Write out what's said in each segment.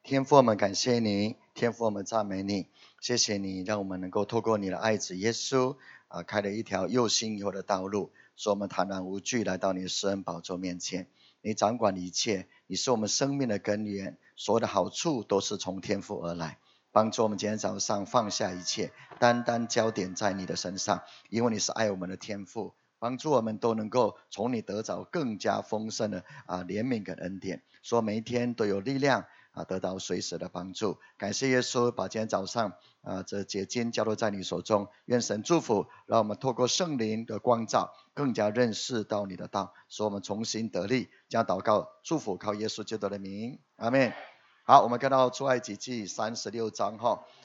天父，我们感谢你，天父，我们赞美你，谢谢你让我们能够透过你的爱子耶稣开了一条又新又活的道路，使我们坦然无惧来到你的施恩宝座面前。你掌管一切，你是我们生命的根源，所有的好处都是从天父而来。帮助我们今天早上放下一切，单单焦点在你的身上，因为你是爱我们的天父。帮助我们都能够从你得着更加丰盛的怜悯跟恩典，说每一天都有力量得到随时的帮助。感谢耶稣，把今天早上这结晶交托在你手中，愿神祝福，让我们透过圣灵的光照，更加认识到你的道，使我们重新得力。将祷告祝福靠耶稣基督的名，阿们。好，我们看到出埃及记36章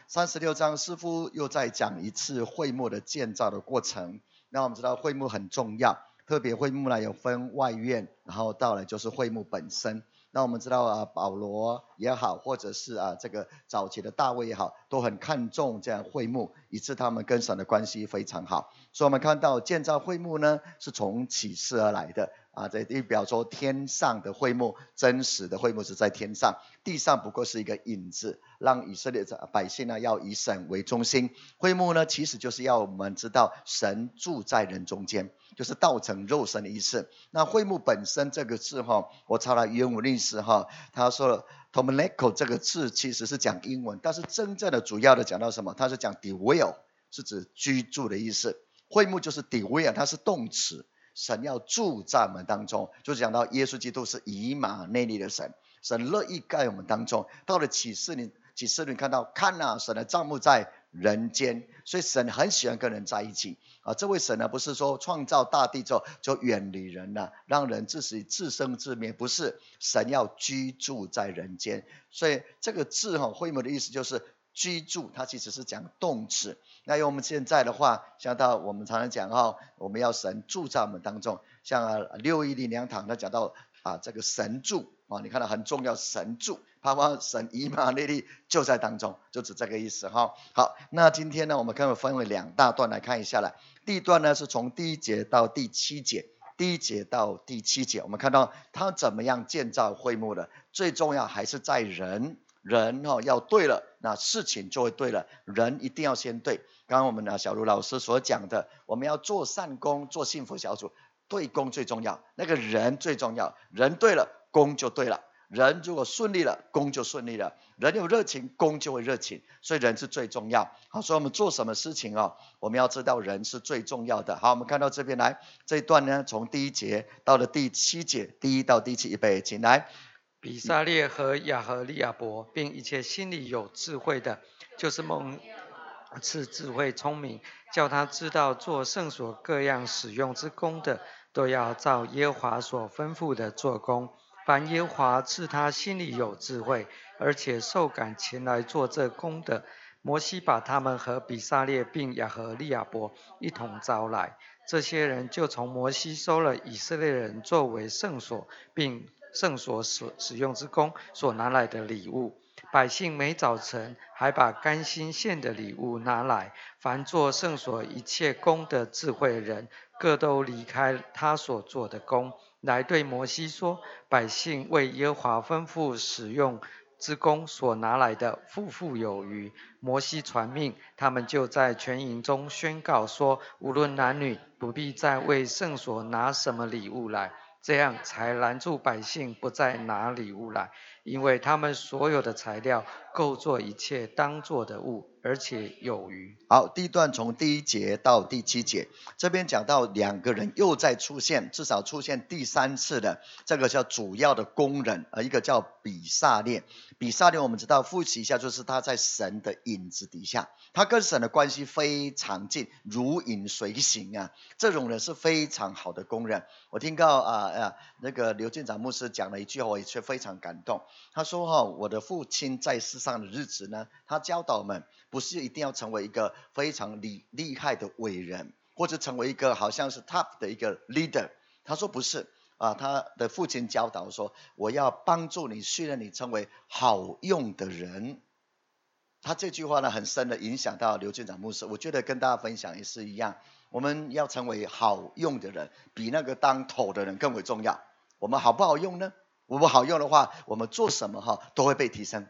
36章似乎又再讲一次会幕的建造的过程。那我们知道会幕很重要，特别会幕呢有分外院，然后到了就是会幕本身。那我们知道保罗也好，或者是这个早期的大卫也好，都很看重这样会幕，以致他们跟神的关系非常好。所以我们看到建造会幕呢，是从启示而来的这代表说天上的会幕，真实的会幕是在天上，地上不过是一个影子，让以色列百姓呢要以神为中心。会幕呢其实就是要我们知道神住在人中间，就是道成肉身的意思。那会幕本身这个字我查了原文历史他说 Tabernacle 这个字其实是讲英文，但是真正的主要的讲到什么？它是讲 dwell， 是指居住的意思。会幕就是 dwell， 它是动词，神要住在我们当中，就讲到耶稣基督是以马内利的神，神乐意在我们当中。到了启示录看到看神的帐幕在人间，所以神很喜欢跟人在一起这位神呢，不是说创造大地之后就远离人了，让人自生自灭，不是，神要居住在人间。所以这个字会幕的意思就是居住，它其实是讲动词。那用我们现在的话，像到我们常常讲我们要神住在我们当中，像610粮堂他讲到这个神住你看到很重要，神住，盼望神以马内利就在当中，就指这个意思好，那今天呢，我们可以分为2大段来看一下来。第一段呢是从第1节到第7节，第1节到第7节，我们看到他怎么样建造会幕的。最重要还是在人要对了，那事情就会对了，人一定要先对。刚刚我们小卢老师所讲的，我们要做善工，做幸福小组，对工最重要，那个人最重要，人对了，工就对了。人如果顺利了，工就顺利了，人有热情，工就会热情，所以人是最重要。好，所以我们做什么事情我们要知道人是最重要的。好，我们看到这边来，这一段呢，从第1节到了第7节，第1到第7，预备，请来。 比撒列和亚和利亚伯，并一切心里有智慧的，就是蒙赐智慧聪明，叫他知道做圣所各样使用之功的，都要照耶和华所吩咐的做工。凡耶和华赐他心里有智慧，而且受感前来做这工的，摩西把他们和比撒列并亚和利亚伯一同招来。这些人就从摩西收了以色列人作为圣所并圣所使用之功所拿来的礼物。百姓每早晨还把甘心献的礼物拿来，凡做圣所一切工的智慧人，各都离开他所做的工，来对摩西说：百姓为耶和华吩咐使用之功所拿来的，富有余。摩西传命，他们就在全营中宣告说：无论男女，不必再为圣所拿什么礼物来。这样才拦住百姓不再拿礼物来，因为他们所有的材料够做一切当做的物，而且有余。 好，第一段从第1节到第7节，这边讲到2个人又再出现，至少出现第3次的，这个叫主要的工人，一个叫比撒列。比撒列我们知道复习一下，就是他在神的影子底下，他跟神的关系非常近，如影随形这种人是非常好的工人。我听到那个刘进长牧师讲了一句话，我也非常感动。他说我的父亲在世上的日子呢，他教导我们不是一定要成为一个非常厉害的伟人，或者成为一个好像是 top 的一个 leader。他说不是他的父亲教导说，我要帮助你，训练你成为好用的人。他这句话呢，很深的影响到刘进长牧师。我觉得跟大家分享也是一样，我们要成为好用的人，比那个当头的人更为重要。我们好不好用呢？我们好用的话，我们做什么都会被提升。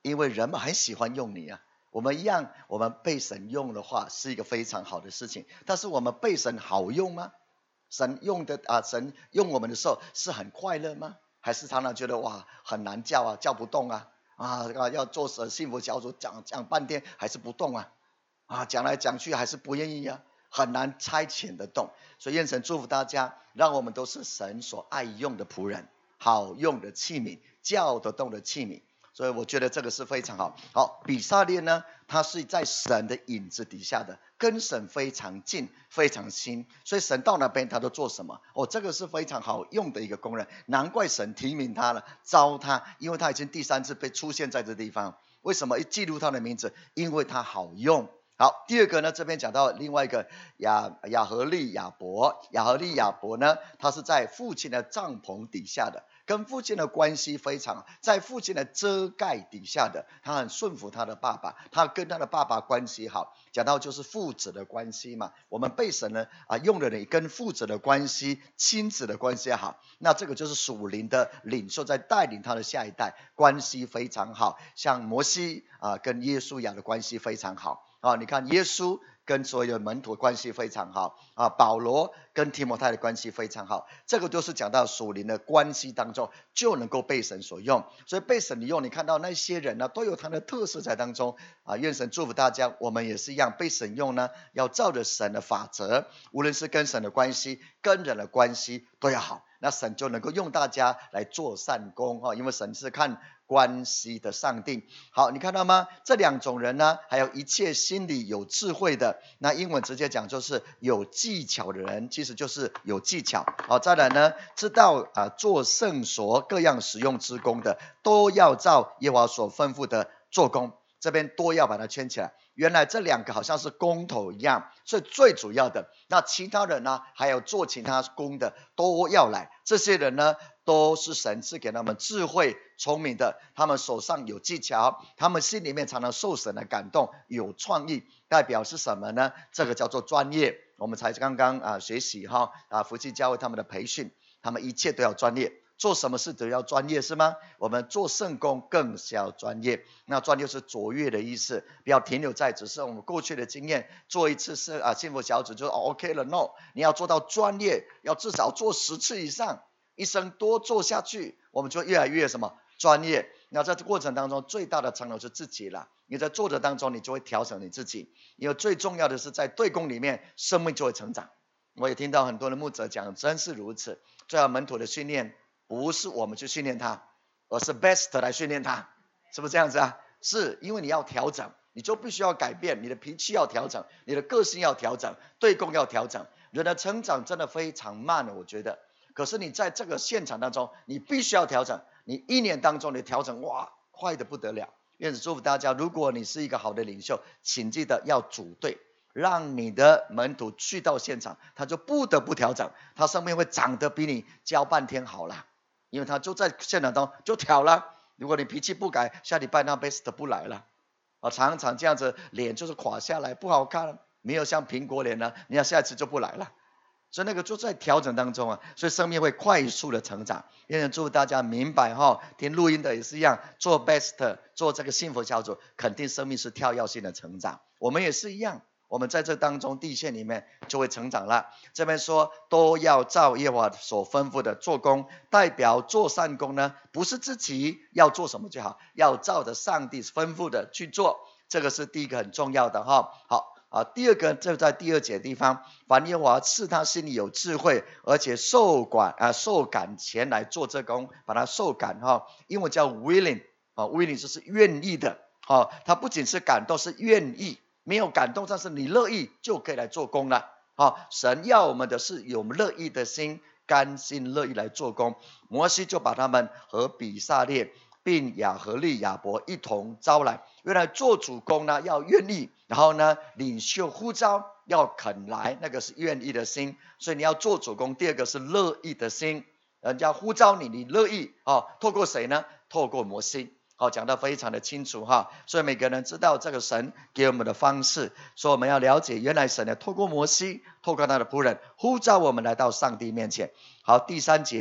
因为人们很喜欢用你啊。我们一样，我们被神用的话是一个非常好的事情，但是我们被神好用吗？神用我们的时候是很快乐吗？还是常常觉得哇很难叫啊，叫不动啊？要做幸福小组讲半天还是不动啊，讲来讲去还是不愿意啊，很难差遣得动。所以愿神祝福大家，让我们都是神所爱用的仆人，好用的器皿，叫得动的器皿。所以我觉得这个是非常好。好，比撒列呢，他是在神的影子底下的，跟神非常近，非常亲。所以神到那边他都做什么？这个是非常好用的一个工人，难怪神提名他了，召他，因为他已经第3次被出现在这地方。为什么记录他的名字？因为他好用。好，第二个呢，这边讲到另外一个亚和利亚伯呢，他是在父亲的帐篷底下的，跟父亲的关系非常好，在父亲的遮盖底下的，他很顺服他的爸爸，他跟他的爸爸关系好。讲到就是父子的关系嘛，我们被神呢用的人跟父子的关系、亲子的关系好，那这个就是属灵的领袖在带领他的下一代，关系非常好。像摩西跟耶稣亚的关系非常好。你看耶稣跟所有门徒关系非常好保罗跟提摩太的关系非常好，这个都是讲到属灵的关系当中就能够被神所用。所以被神用，你看到那些人呢都有他的特色在当中愿神祝福大家，我们也是一样被神用呢，要照着神的法则，无论是跟神的关系跟人的关系都要好，那神就能够用大家来做善工因为神是看关系的上帝。好，你看到吗？这2种人呢，还有一切心里有智慧的，那英文直接讲就是有技巧的人，其实就是有技巧。再来呢，知道做圣所各样使用之功的，都要照耶和华所吩咐的做工。这边都要把它圈起来，原来这2个好像是工头一样，所以最主要的，那其他人呢，还有做其他工的都要来。这些人呢，都是神赐给他们智慧聪明的，他们手上有技巧，他们心里面常常受神的感动，有创意。代表是什么呢？这个叫做专业。我们才刚刚学习福气教会他们的培训，他们一切都要专业，做什么事都要专业，是吗？我们做圣工更是要专业。那专业是卓越的意思，不要停留在只是我们过去的经验，做一次是幸福小组就 OK 了。 No， 你要做到专业，要至少做10次以上，一生多做下去，我们就越来越什么专业。那在这过程当中最大的成就是自己了，你在做的当中你就会调整你自己，因为最重要的是在对工里面生命就会成长。我也听到很多的牧者讲，真是如此，最好门徒的训练不是我们去训练他，而是 best 来训练他，是不是这样子是，因为你要调整，你就必须要改变，你的脾气要调整，你的个性要调整，对工要调整。人的成长真的非常慢我觉得，可是你在这个现场当中你必须要调整，你1年当中你调整哇快得不得了。愿主祝福大家，如果你是一个好的领袖，请记得要组队，让你的门徒去到现场，他就不得不调整，他生命会长得比你教半天好了，因为他就在现场中就调了。如果你脾气不改，下礼拜那 best 不来了常常这样子脸就是垮下来不好看，没有像苹果脸你看下一次就不来了。所以那个就在调整当中所以生命会快速的成长。愿祝大家明白听录音的也是一样，做 best 做这个幸福小组，肯定生命是跳跃性的成长。我们也是一样，我们在这当中地线里面就会成长了。这边说都要照耶和华所吩咐的做工，代表做善工呢，不是自己要做什么就好，要照着上帝吩咐的去做，这个是第一个很重要的好第二个就在第2节的地方，凡耶和华赐他心里有智慧，而且受感前来做这工，把他受感英文叫 willing willing 就是愿意的他不仅是感动，是愿意，没有感动但是你乐意就可以来做工了神要我们的是有乐意的心，甘心乐意来做工。摩西就把他们和比撒列并亚和利亚伯一同招来，原来做主工呢要愿意，然后呢领袖呼召要肯来，那个是愿意的心。所以你要做主工，第2个是乐意的心，人家呼召你，你乐意透过谁呢？透过摩西讲得非常的清楚所以每个人知道这个神给我们的方式，所以我们要了解原来神透过摩西，透过他的仆人呼召我们来到上帝面前。好，第3节，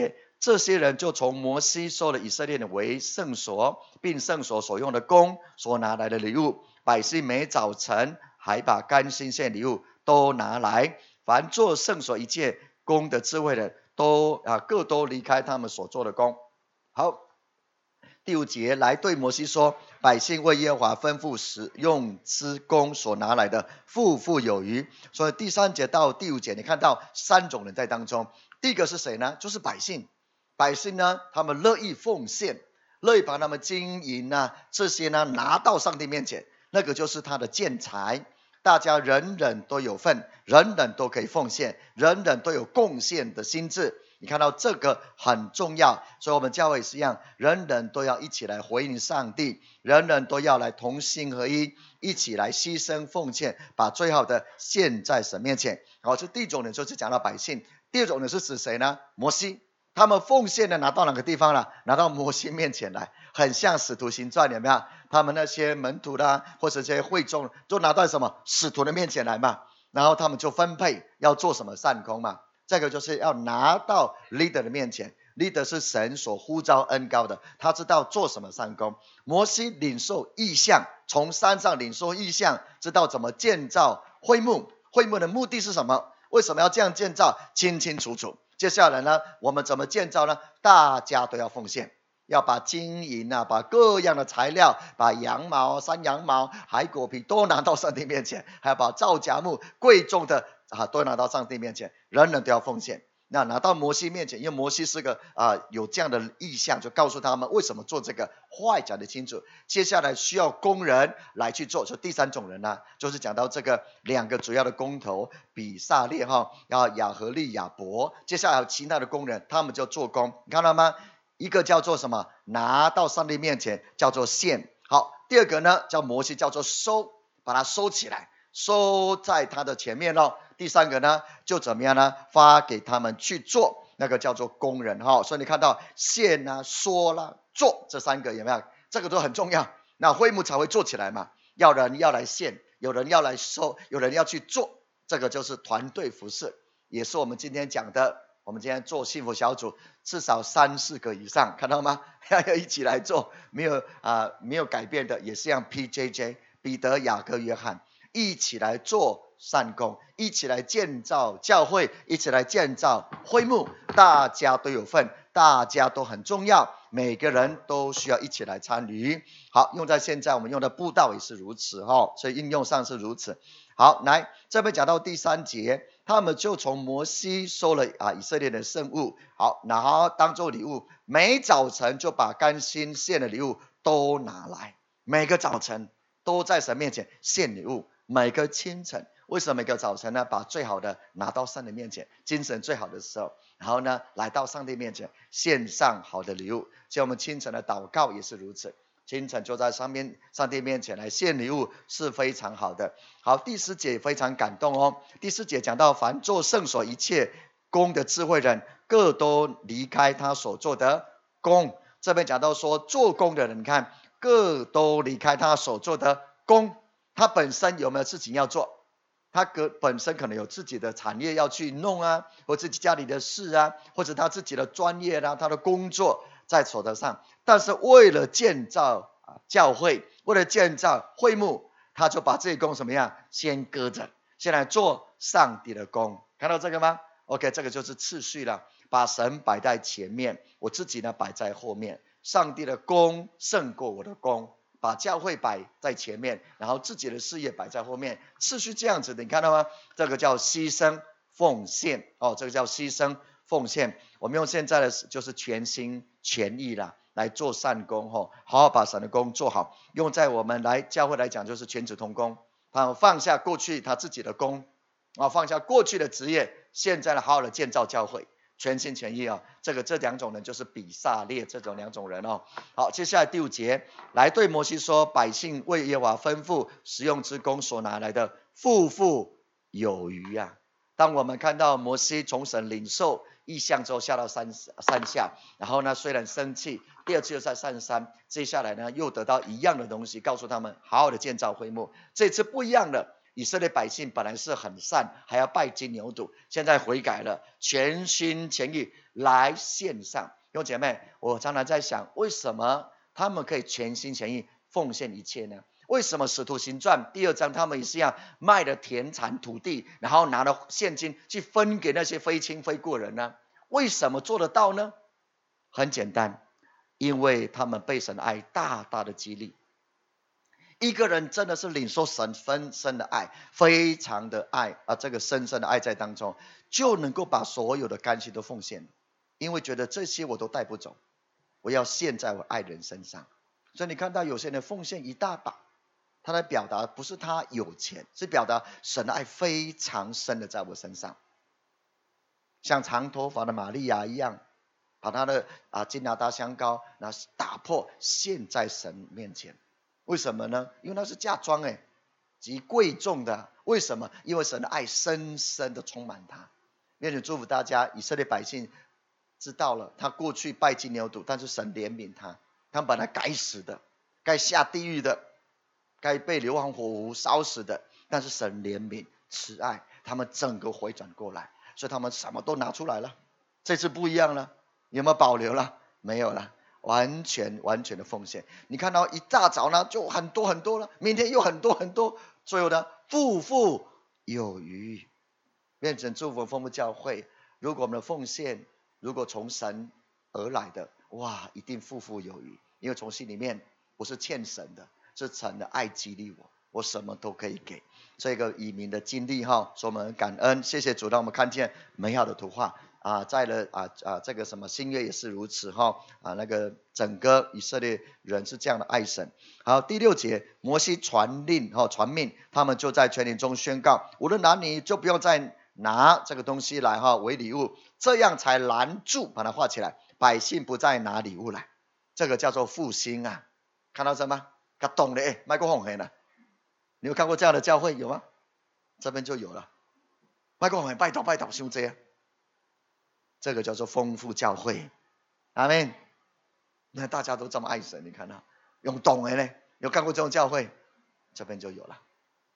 这些人就从摩西收了以色列人为圣所，并圣所所用的工所拿来的礼物。百姓每早晨还把甘心献礼物都拿来，凡做圣所一切工的智慧人各都离开他们所做的工。好，第5节来对摩西说，百姓为耶和华吩咐使用之工所拿来的，富富有余。所以第3节到第5节你看到3种人在当中。第一个是谁呢？就是百姓。百姓呢，他们乐意奉献，乐意把他们金银这些呢拿到上帝面前，那个就是他的建材。大家人人都有份，人人都可以奉献，人人都有贡献的心志。你看到这个很重要，所以我们教会也是一样，人人都要一起来回应上帝，人人都要来同心合一，一起来牺牲奉献，把最好的献在神面前。好，这第一种人就是讲到百姓。第二种人是指谁呢？摩西。他们奉献的拿到哪个地方了？拿到摩西面前来，很像使徒行传，有没有？他们那些门徒或者这些会众都拿到什么？使徒的面前来嘛，然后他们就分配要做什么善工嘛。这个就是要拿到 leader 的面前， leader 是神所呼召恩膏的，他知道做什么善工。摩西领受异象，从山上领受异象，知道怎么建造会幕，会幕的目的是什么？为什么要这样建造？清清楚楚。接下来呢，我们怎么建造呢？大家都要奉献，要把金银把各样的材料，把羊毛、山羊毛、海果皮都拿到上帝面前，还要把皂荚木贵重的都拿到上帝面前，人人都要奉献。那拿到摩西面前，因为摩西是个有这样的意象，就告诉他们为什么做这个，话讲得清楚。接下来需要工人来去做，就第3种人就是讲到这个2个主要的工头，比撒列然后亚和利亚伯，接下来还有其他的工人，他们就做工。你看到吗？一个叫做什么？拿到上帝面前，叫做献。好，第2个呢，叫摩西，叫做收，把它收起来，收在他的前面第3个呢，就怎么样呢？发给他们去做，那个叫做工人所以你看到献说做这3个有没有？这个都很重要，那会幕才会做起来嘛。要人要来献，有人要来收，有人要去做，这个就是团队服事，也是我们今天讲的。我们今天做幸福小组，至少3、4个以上，看到吗？要一起来做，没有改变的，也是像 PJJ 彼得、雅各、约翰一起来做善工，一起来建造教会，一起来建造会幕，大家都有份，大家都很重要，每个人都需要一起来参与。好，用在现在我们用的布道也是如此所以应用上是如此。好，来这边讲到第3节，他们就从摩西收了以色列的圣物，好，然后当做礼物，每早晨就把甘心献的礼物都拿来，每个早晨都在神面前献礼物，每个清晨。为什么每个早晨呢？把最好的拿到上帝面前，精神最好的时候，然后呢来到上帝面前献上好的礼物。所以我们清晨的祷告也是如此，清晨就在上帝面前来献礼物是非常好的。好，第4节非常感动第4节讲到凡做圣所一切工的智慧人，各都离开他所做的工。这边讲到说做工的人，你看各都离开他所做的工，他本身有没有事情要做？他本身可能有自己的产业要去弄或自己家里的事或者他自己的专业他的工作在手头上，但是为了建造教会，为了建造会幕，他就把这些工什么样？先搁着，先来做上帝的工。看到这个吗？ OK， 这个就是次序了，把神摆在前面，我自己呢摆在后面。上帝的工胜过我的工，把教会摆在前面，然后自己的事业摆在后面，次序这样子的，你看到吗？这个叫牺牲奉献这个叫牺牲奉献。我们用现在的就是全心全意来做善工好好把神的工做好。用在我们来教会来讲，就是全职同工，他放下过去他自己的工放下过去的职业，现在好好的建造教会，全心全意这2种人就是比撒列这种2种人好，接下来第5节来对摩西说，百姓为耶和华吩咐使用之工所拿来的，富富有余当我们看到摩西从神领受异象之后下到山下，然后呢虽然生气，第2次又在上山，接下来呢又得到一样的东西，告诉他们好好的建造会幕。这次不一样的， 以色列百姓本来是很善，还要拜金牛犊，现在悔改了，全心全意来献上。弟兄姐妹，我常常在想，为什么他们可以全心全意奉献一切呢？为什么使徒行传第2章他们也是一样卖了田产土地，然后拿了现金去分给那些非亲非故人呢？为什么做得到呢？很简单，因为他们被神的爱大大的激励。一个人真的是领受神丰盛的爱，非常的爱这个深深的爱在当中，就能够把所有的甘心都奉献，因为觉得这些我都带不走，我要献在我爱人身上。所以你看到有些人奉献一大把，他在表达不是他有钱，是表达神的爱非常深的在我身上。像长头发的玛利亚一样，把他的金拿达香膏打破献在神面前。为什么呢？因为那是嫁妆极贵重的。为什么？因为神的爱深深的充满他。愿主祝福大家，以色列百姓知道了，他过去拜金牛犊，但是神怜悯他，他本来该死的，该下地狱的，该被硫磺火湖烧死的，但是神怜悯慈爱，他们整个回转过来，所以他们什么都拿出来了。这次不一样了，有没有保留了？没有了，完全的奉献。你看到一大早呢就很多很多了，明天又很多很多，最后呢富富有余。愿神祝福丰富教会，如果我们的奉献如果从神而来的，哇，一定富富有余，因为从心里面不是欠神的，是神的爱激励我，我什么都可以给。这个以民的经历所以我们感恩，谢谢主让我们看见美好的图画在了这个什么新约也是如此那个整个以色列人是这样的爱神。好，第6节，摩西传命，他们就在全营中宣告，无论男女就不用再拿这个东西来为礼物，这样才拦住，把它画起来，百姓不再拿礼物来。这个叫做复兴看到什么？他懂了麦克风很了。你有看过这样的教会有吗？这边就有了。麦克风拜祷兄这样，这个叫做丰富教会。阿们。那大家都这么爱神，你看到用懂的呢？有看过这种教会？这边就有了。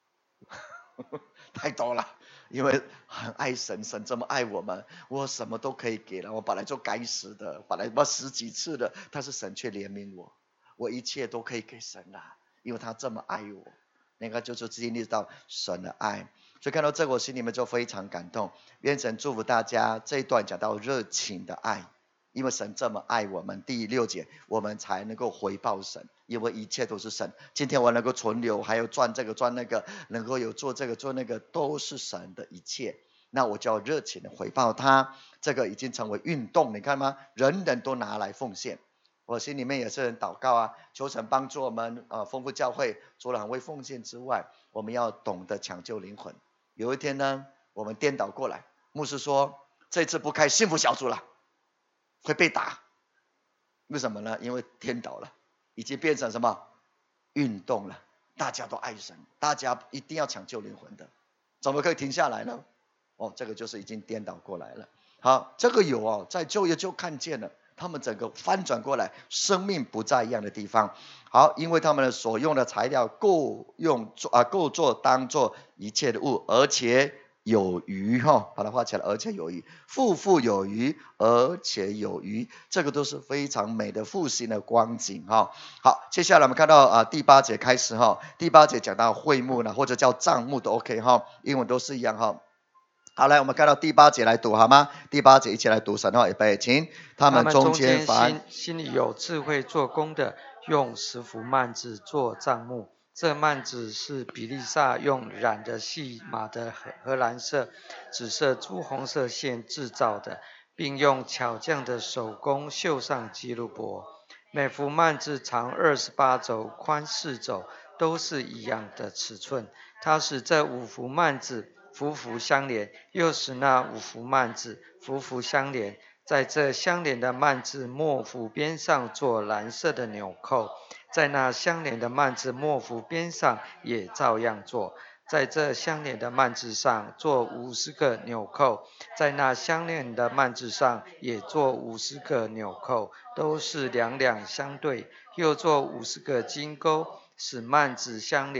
太多了，因为很爱神，神这么爱我们，我什么都可以给了。我本来就该死的，本来我死几次的，但是神却怜悯我，我一切都可以给神了，因为他这么爱我。那个就是经历到神的爱，所以看到这个我心里面就非常感动。愿神祝福大家。这一段讲到热情的爱，因为神这么爱我们，第6节我们才能够回报神，因为一切都是神。今天我能够存留，还有赚这个赚那个，能够有做这个做那个，都是神的一切，那我就要热情的回报他。这个已经成为运动，你看吗？人人都拿来奉献。我心里面也是很祷告求神帮助我们丰富教会，除了很会奉献之外，我们要懂得抢救灵魂。有一天呢，我们颠倒过来，牧师说这次不开幸福小组了，会被打。为什么呢？因为颠倒了，已经变成什么运动了，大家都爱神，大家一定要抢救灵魂的，怎么可以停下来呢？这个就是已经颠倒过来了。好，这个有在就业就看见了，他们整个翻转过来，生命不在一样的地方。好，因为他们所用的材料够做当做一切的物，而且有余把它画起来，而且有余，富富有余，而且有余，这个都是非常美的复兴的光景好，接下来我们看到第8节开始第8节讲到会幕或者叫帐幕都 OK 英文都是一样好，来我们看到第8节来读好吗？第8节一起来读神预备，请。他们中间心里有智慧做工的，用10幅幔子做帐幕。这幔子是比利萨用染的细麻的荷兰色、紫色、朱红色线制造的，并用巧匠的手工绣上基路伯。每幅幔子长28肘，宽4肘，都是一样的尺寸。它使这5幅幔子幅幅相连，又使那5幅幔子幅幅相连。在这相连的幔子末幅边上做蓝色的纽扣，在那相连的幔子末幅边上也照样做。在这相连的幔子上做50个纽扣，在那相连的幔子上也做50个纽扣，都是两两相对，又做50个金钩，使幔子相连。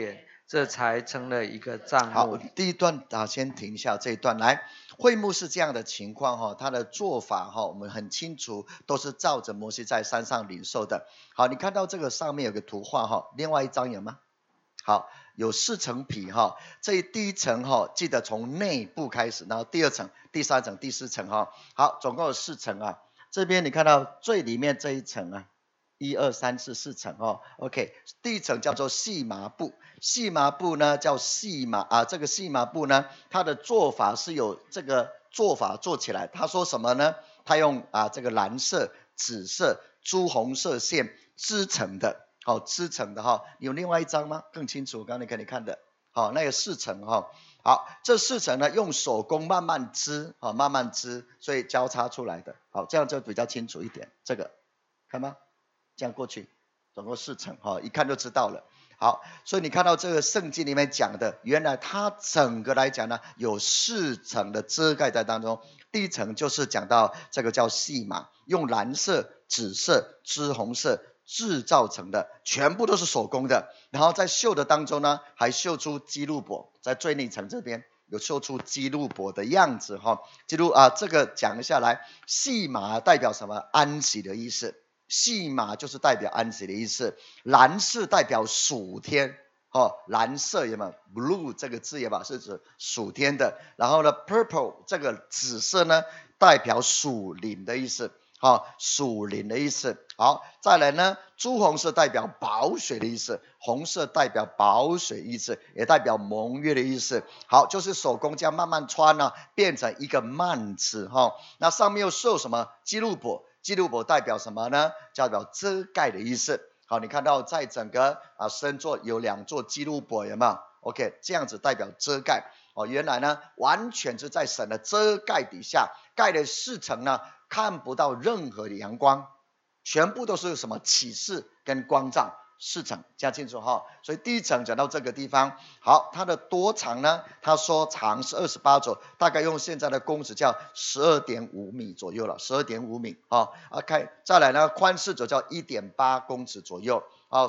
这才成了一个帐好， 幕。 第一段先停一下这一段。来，会幕是这样的情况它的做法我们很清楚，都是照着摩西在山上领受的。好，你看到这个上面有个图画另外一张有吗？好，有4层皮这第一层记得从内部开始，然后第2层、第3层、第4层好，总共有4层啊。这边你看到最里面这一层啊，1、2、3、4、4层OK， 第一层叫做细麻布，细麻布呢叫细麻这个细麻布呢，它的做法是有这个做法做起来。他说什么呢？他用这个蓝色、紫色、朱红色线织成的。好，织成的有另外一张吗？更清楚，刚才给你看的。好，那个4层好，这4层呢用手工慢慢织慢慢织，所以交叉出来的。好，这样就比较清楚一点。这个看吗？这样过去，总共4层一看就知道了。好，所以你看到这个圣经里面讲的，原来它整个来讲呢，有4层的遮盖在当中。第一层就是讲到这个叫细麻，用蓝色、紫色、朱红色制造成的，全部都是手工的。然后在绣的当中呢，还绣出基路伯，在最内层这边有绣出基路伯的样子基路这个讲下来，细麻代表什么？安息的意思。细麻就是代表安息的意思，蓝是代表属天蓝色有没有 blue 这个字也吧，是指属天的。然后呢 purple 这个紫色呢代表属灵的意思属灵的意思。好，再来呢，朱红色代表宝血的意思，红色代表宝血意思，也代表盟约的意思。好，就是手工这样慢慢穿变成一个幔子那上面又绣什么？基路伯，基路伯代表什么呢？代表遮盖的意思。好，你看到在整个圣座有2座基路伯有没有 ？OK， 这样子代表遮盖原来呢完全是在神的遮盖底下，盖的4层呢看不到任何的阳光，全部都是什么？启示跟光照。4层，讲清楚所以第一层讲到这个地方。好，它的多长呢？他说长是28肘，大概用现在的公尺叫 12.5 米左右了， 12.5 米OK， 再来呢，宽4肘叫 1.8 公尺左右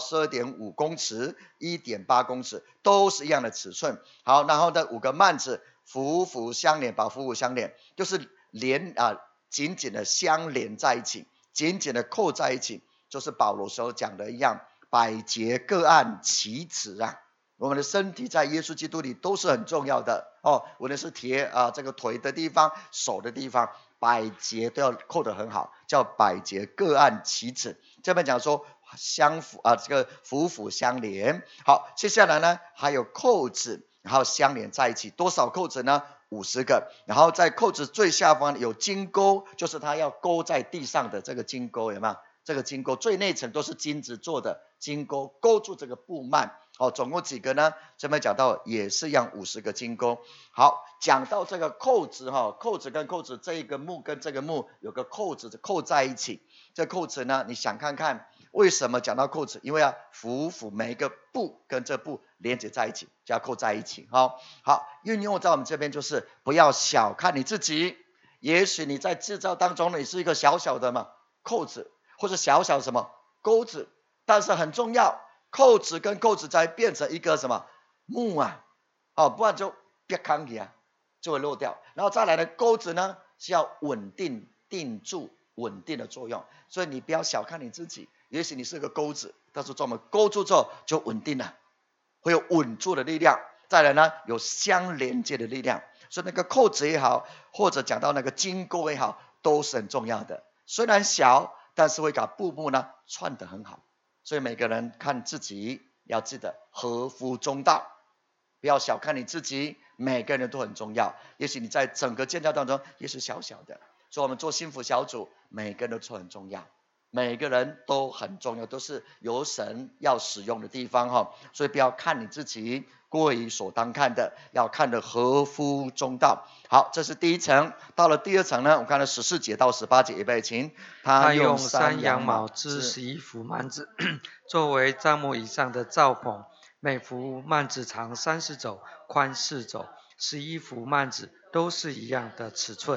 12.5 公尺 1.8 公尺都是一样的尺寸。好，然后呢5个幔子幅幅相连，把幅幅相连就是紧紧的相连在一起，紧紧的扣在一起，就是保罗所讲的一样，百节各按其职我们的身体在耶稣基督里都是很重要的无论是这个腿的地方、手的地方，百节都要扣得很好，叫百节各按其职。这边讲说相符这个幅幅相连。好，接下来呢还有扣子，然后相连在一起，多少扣子呢？50个。然后在扣子最下方有金钩，就是它要勾在地上的这个金钩有没有？这个金钩最内层都是金子做的金钩，勾住这个布幔总共几个呢？这边讲到也是一样50个金钩。好，讲到这个扣子扣子跟扣子，这一个木跟这个木有个扣子扣在一起。这扣子呢，你想看看为什么讲到扣子？因为幅幅每一个布跟这布连接在一起，就要扣在一起好，运用在我们这边就是不要小看你自己。也许你在制造当中你是一个小小的扣子，或者小小的什么钩子，但是很重要，扣子跟扣子才变成一个什么木不然就别扛起就会落掉。然后再来的钩子呢是要稳定定住，稳定的作用。所以你不要小看你自己，也许你是个钩子，但是专门勾住之后就稳定了，会有稳住的力量。再来呢有相连接的力量。所以那个扣子也好，或者讲到那个金钩也好，都是很重要的。虽然小，但是会把布幕呢串得很好。所以每个人看自己要记得合乎中道，不要小看你自己，每个人都很重要。也许你在整个建造当中也是小小的，所以我们做幸福小组，每个人都很重要，每个人都很重要，都是由神要使用的地方所以不要看你自己过于所当看的，要看得合乎中道。好，这是第一层。到了第2层呢，我们看到14节到18节，预备请。 他用山羊毛织11幅幔子，作为帐幕以上的罩棚。每幅幔子长30肘，宽4肘，11幅幔子都是一样的尺寸。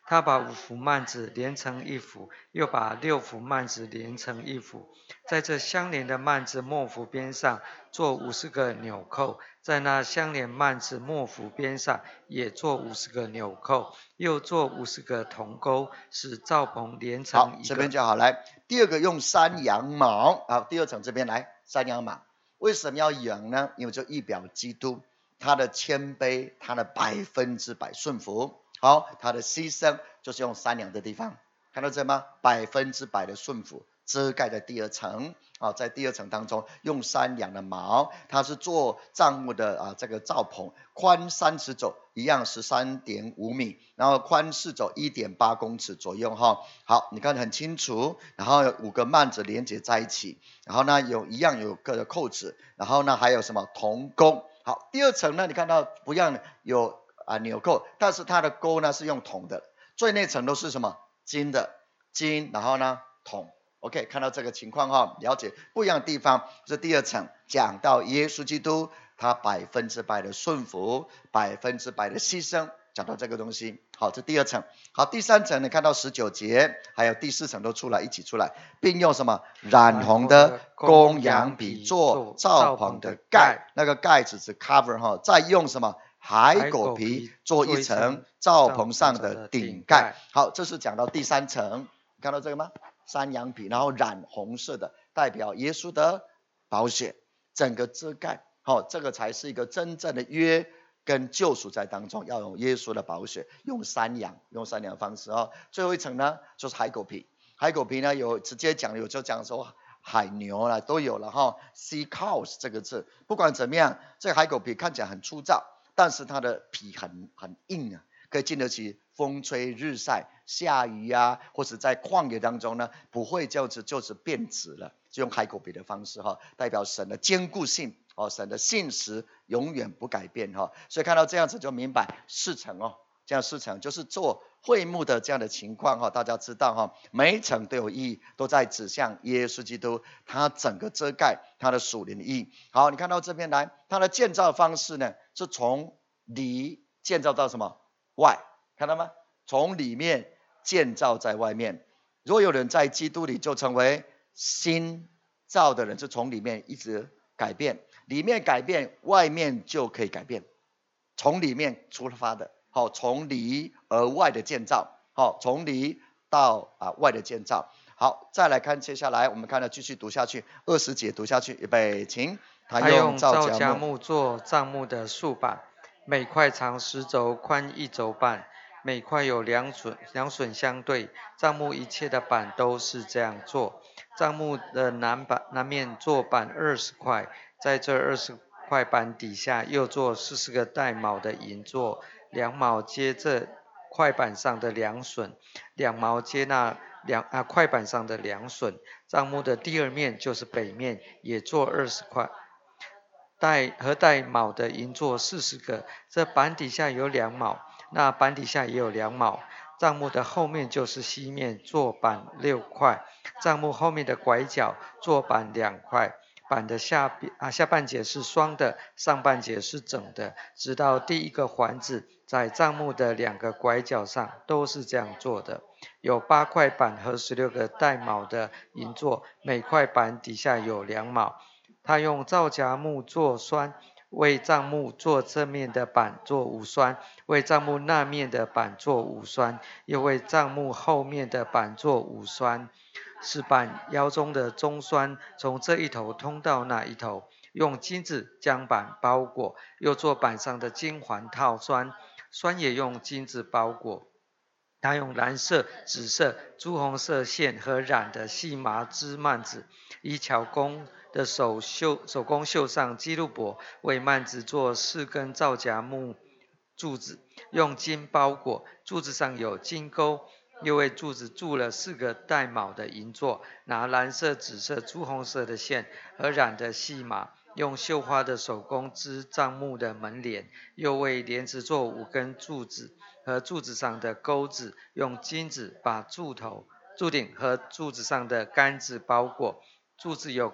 他把5幅幔子连成一幅，又把6幅幔子连成一幅。在这相连的幔子末幅边上做50个纽扣，在那相连幔子末幅边上也做50个纽扣，又做50个铜钩，使罩棚连成好， 一这边个。 就好。来，第二个用山羊毛。好，第二层这边来，山羊毛。为什么要羊呢？因为就预表基督，他的谦卑，他的100%顺服。好，他的牺牲就是用山羊的地方，看到这吗？100%的顺服，遮盖在第二层。好，在第二层当中用山羊的毛，它是做帐幕的这个罩棚，宽30肘，一样13.5米，然后宽4肘1.8公尺左右哈。好，你看得很清楚。然后有5个幔子连接在一起，然后呢一样有个扣子，然后呢还有什么铜钩。好，第二层呢你看到不一样的有纽扣，但是它的钩呢是用铜的，最内层都是什么金的，金，然后呢铜。OK， 看到这个情况哈，了解不一样的地方。这第二层讲到耶稣基督，他100%的顺服，100%的牺牲，讲到这个东西。好，这第二层。好，第三层你看到19节，还有第4层都出来，一起出来，并用什么染红的公羊皮做罩棚的盖，那个盖只是 cover 哈，再用什么海狗皮做一层罩棚上的顶盖。好，这是讲到第3层，看到这个吗？山羊皮，然后染红色的，代表耶稣的宝血，整个遮盖。好，这个才是一个真正的约跟救赎在当中，要用耶稣的宝血，用山羊的方式哦。最后一层呢，就是海狗皮。海狗皮呢，有直接讲，有就讲说海牛啦，都有了哈。sea cows 这个字，不管怎么样，这个海狗皮看起来很粗糙，但是它的皮很硬啊，可以经得起风吹日晒、下雨啊，或者在旷野当中呢，不会就是变质了，就用海狗皮的方式哈，代表神的坚固性哦，神的信实永远不改变哈。所以看到这样子就明白4层哦，这样4层就是做会幕的这样的情况哈，大家知道哈，每一层都有意义，都在指向耶稣基督，他整个遮盖他的属灵的意义。好，你看到这边来，他的建造方式呢，是从里建造到什么外，看到吗？从里面建造在外面。若有人在基督里，就成为新造的人，是从里面一直改变，里面改变，外面就可以改变，从里面出发的。好，从里而外的建造。好，从里到外的建造。好，再来看接下来，我们看到继续读下去，20节读下去，预备，请。 他用皂荚木做帐幕的竖板，每块长10肘，宽1肘半，每块有两榫相对。帐幕一切的板都是这样做。帐幕的南面做板20块，在这20块板底下又做40个带卯的银座，2卯接这块板上的两榫，2卯接那块板上的两榫。帐幕的第2面就是北面，也做20块。带卯的银座40个，这板底下有2卯，那板底下也有2卯。帐幕的后面就是西面，做板6块。帐幕后面的拐角做板2块，板的下半截是双的，上半截是整的，直到第1个环子，在帐幕的2个拐角上都是这样做的。有8块板和16个带卯的银座，每块板底下有2卯。他用皂荚木做栓，为帐幕做这面的板做5栓，为帐幕那面的板做5栓，又为帐幕后面的板做5栓，使板腰中的中栓从这一头通到那一头，用金子将板包裹，又做板上的金环套栓，栓也用金子包裹。他用蓝色、紫色、朱红色线和染的细麻织幔子，依巧工的手工绣上基路伯，为幔子做4根皂荚木柱子，用金包裹，柱子上有金钩，又为柱子铸了4个带卯的银座，拿蓝色、紫色、朱红色的线和染的细麻，用绣花的手工织帐幕的门帘，又为帘子做5根柱子和柱子上的钩子，用金子把柱顶和柱子上的杆子包裹。柱子有个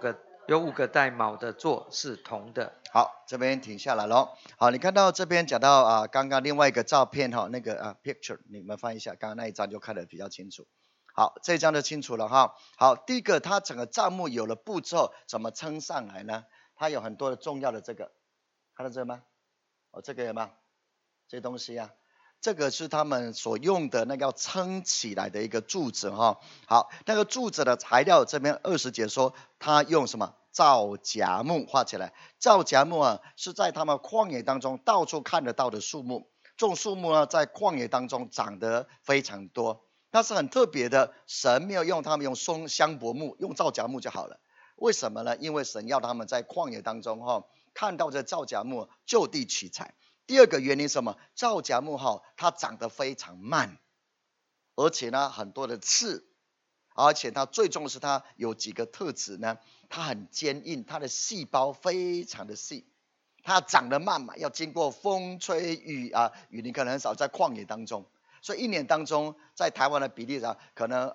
有5个带卯的座是铜的。 好，这边停下来咯。好，你看到这边讲到刚刚另外一个照片那个picture， 你们翻一下，刚刚那一张就看得比较清楚。好，这一张就清楚了哈。好，第一个，它整个帐幕有了步骤，怎么撑上来呢？它有很多的重要的这个，看到这个吗？这个有吗？这东西啊，这个是他们所用的那个要撑起来的一个柱子哈。好，那个柱子的材料这边20节说，它用什么？皂荚木画起来。皂荚木是在他们旷野当中到处看得到的树木。这种树木呢，在旷野当中长得非常多。那是很特别的，神没有用他们用香柏木，用皂荚木就好了。为什么呢？因为神要他们在旷野当中看到这皂荚木就地取材。第二个原因是什么？皂荚木它长得非常慢，而且呢很多的刺，而且它最重要的是它有几个特质呢？它很坚硬，它的细胞非常的细。它长得慢嘛，要经过风吹雨淋可能很少在旷野当中。所以1年当中，在台湾的比例上，可能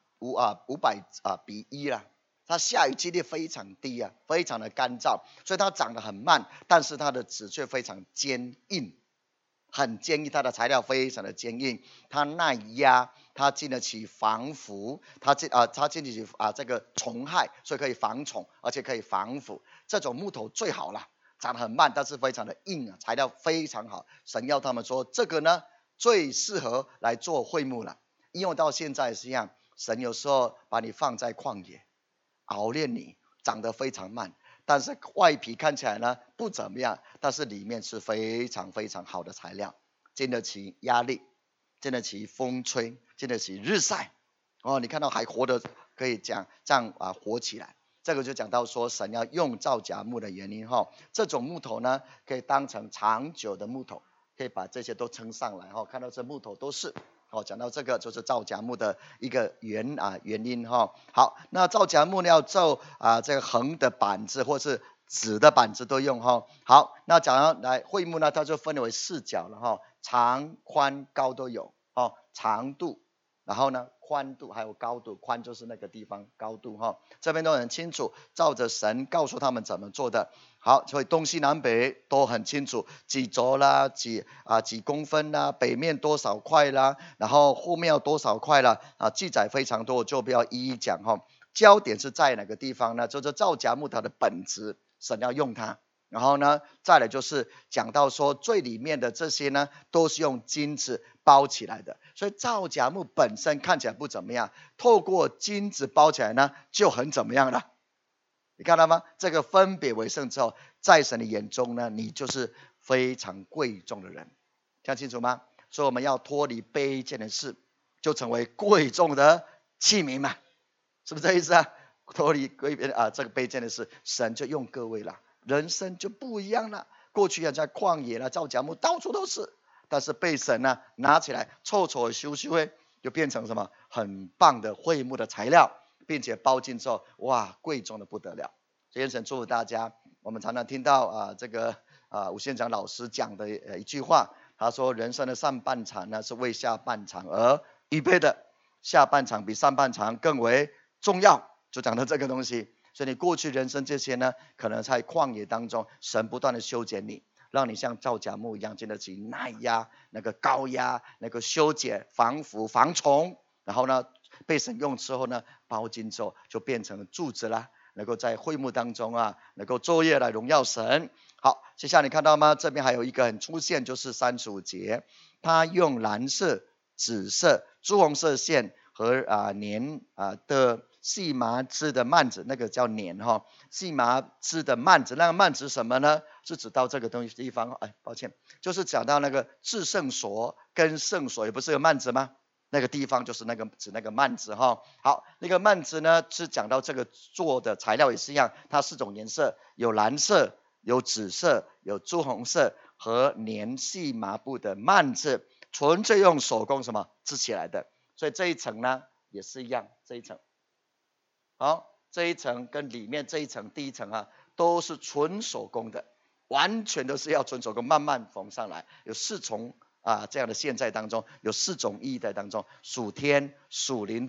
500比1啦。它下雨几率非常低非常的干燥，所以它长得很慢，但是它的籽却非常坚硬，很坚硬，它的材料非常的坚硬，它耐压，它经得起防腐，它经得起这个虫害，所以可以防虫，而且可以防腐。这种木头最好了，长得很慢，但是非常的硬材料非常好。神要他们说，这个呢最适合来做会幕了。因为到现在是一样，神有时候把你放在旷野，熬炼你，长得非常慢，但是外皮看起来呢不怎么样，但是里面是非常非常好的材料，经得起压力，经得起风吹，经得起日晒。你看到还活的，可以这样活起来。这个就讲到说神要用皂荚木的原因这种木头呢可以当成长久的木头，可以把这些都撑上来看到这木头都是讲到这个就是皂荚木的一个原因好，那皂荚木呢要做这个横的板子或是直的板子都用好，那讲到来会幕呢，它就分为4角了长宽高都有长度，然后呢宽度还有高度，宽就是那个地方，高度这边都很清楚，照着神告诉他们怎么做的。好，所以东西南北都很清楚，几轴啦，几公分啦，北面多少块啦，然后后面要多少块啦记载非常多，就不要一一讲焦点是在哪个地方呢？就是皂荚木它的本质，神要用它。然后呢，再来就是讲到说最里面的这些呢，都是用金子包起来的，所以皂荚木本身看起来不怎么样，透过金子包起来呢，就很怎么样了？你看到吗？这个分别为圣之后，在神的眼中呢，你就是非常贵重的人，讲清楚吗？所以我们要脱离卑贱的事，就成为贵重的器皿嘛，是不是这意思脱离这个卑贱的事，神就用各位了。人生就不一样了，过去在旷野皂荚木到处都是，但是被神拿起来臭修就变成什么很棒的会幕的材料，并且包进之后，哇，贵重的不得了。所以神祝福大家。我们常常听到这个吴县长老师讲的一句话，他说人生的上半场呢是为下半场而预备的，下半场比上半场更为重要，就讲到这个东西。所以你过去人生这些呢，可能在旷野当中，神不断的修剪你，让你像皂荚木一样经得起耐压、那个高压、那个修剪、防腐、防虫，然后呢被神用之后呢，包金之后就变成柱子啦，能够在会幕当中能够昼夜来荣耀神。好，接下来你看到吗？这边还有一个很出现，就是35节，他用蓝色、紫色、朱红色线和粘的细麻织的幔子，那个叫捻细麻织的幔子，那个幔子什么呢？是指到这个东西地方抱歉，就是讲到那个至圣所跟圣所，也不是有幔子吗？那个地方就是指那个幔子好，那个幔子呢是讲到这个做的材料也是一样，它4种颜色，有蓝色、有紫色、有朱红色和粘细麻布的幔子，纯粹用手工什么织起来的。所以这一层呢也是一样，这一层好，这一层跟里面这一层第一层都是纯手工的，完全都是要纯手工慢慢缝上来，有4重这样的线在当中，有4种意义在当中，属天、属灵的、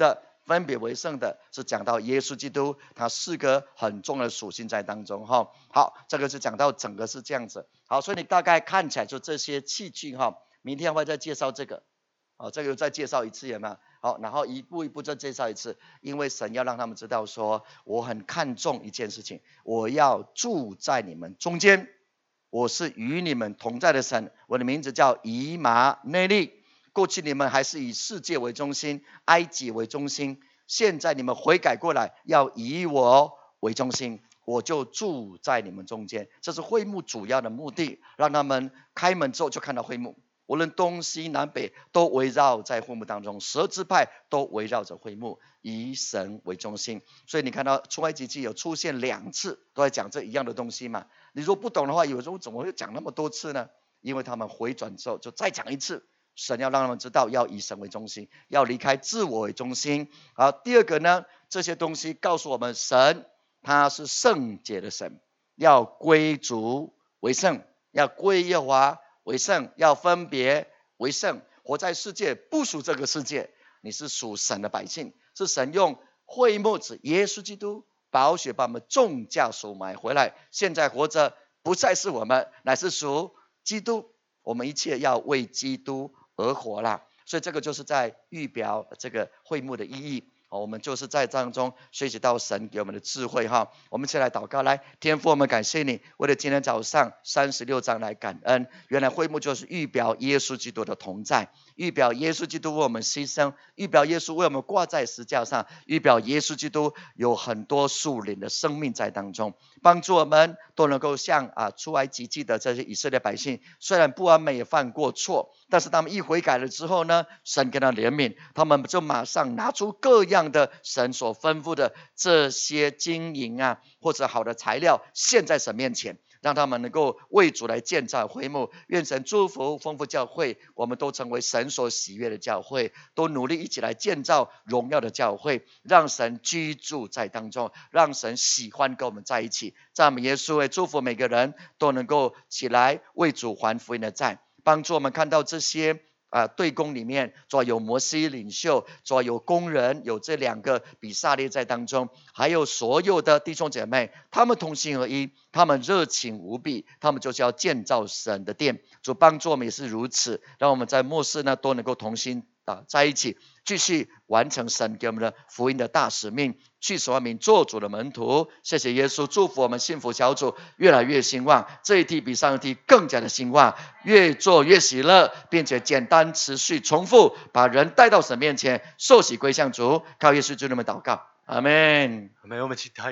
分别为圣的是讲到耶稣基督，他4个很重要的属性在当中哈。好，这个是讲到整个是这样子。好，所以你大概看起来就这些器具哈，明天会再介绍这个。这个再介绍一次有没有？好，然后一步一步再介绍一次，因为神要让他们知道说，我很看重一件事情，我要住在你们中间，我是与你们同在的神，我的名字叫以马内利。过去你们还是以世界为中心，埃及为中心，现在你们悔改过来，要以我为中心，我就住在你们中间。这是会幕主要的目的，让他们开门之后就看到会幕，无论东西南北都围绕在会幕当中，12支派都围绕着会幕，以神为中心。所以你看到出埃及记有出现2次，都在讲这一样的东西嘛。你如果不懂的话，以为说怎么会讲那么多次呢？因为他们回转之后就再讲一次，神要让他们知道要以神为中心，要离开自我为中心。好，第二个呢，这些东西告诉我们，神他是圣洁的神，要归主为圣，要归耶和华为圣，要分别为圣。活在世界不属这个世界，你是属神的百姓，是神用会幕子耶稣基督宝血把我们重价赎买回来，现在活着不再是我们，乃是属基督，我们一切要为基督而活啦。所以这个就是在预表这个会幕的意义。我们就是在当中学习到神给我们的智慧哈。我们一起来祷告，来，天父，我们感谢你，为了今天早上36章来感恩。原来会幕就是预表耶稣基督的同在，预表耶稣基督为我们牺牲，预表耶稣为我们挂在石架上，预表耶稣基督有很多属灵的生命在当中，帮助我们都能够像出埃及记的这些以色列百姓，虽然不完美也犯过错，但是他们一悔改了之后呢，神给他怜悯，他们就马上拿出各样的神所吩咐的这些金银或者好的材料献在神面前，让他们能够为主来建造会幕。愿神祝福丰富教会，我们都成为神所喜悦的教会，都努力一起来建造荣耀的教会，让神居住在当中，让神喜欢跟我们在一起。赞美耶稣，祝福每个人都能够起来为主还福音的债，帮助我们看到这些对公里面，主要有摩西领袖，主要有工人，有这2个比撒列在当中，还有所有的弟兄姐妹，他们同心合一，他们热情无比，他们就是要建造神的殿。主帮助我们也是如此，让我们在末世呢都能够同心在一起，继续完成神给我们的福音的大使命，去使万民做主的门徒。谢谢耶稣，祝福我们幸福小组越来越兴旺，这一梯比上一梯更加的兴旺，越做越喜乐，并且简单持续重复，把人带到神面前，受洗归向主。靠耶稣基督的名祷告，阿们。 我们一起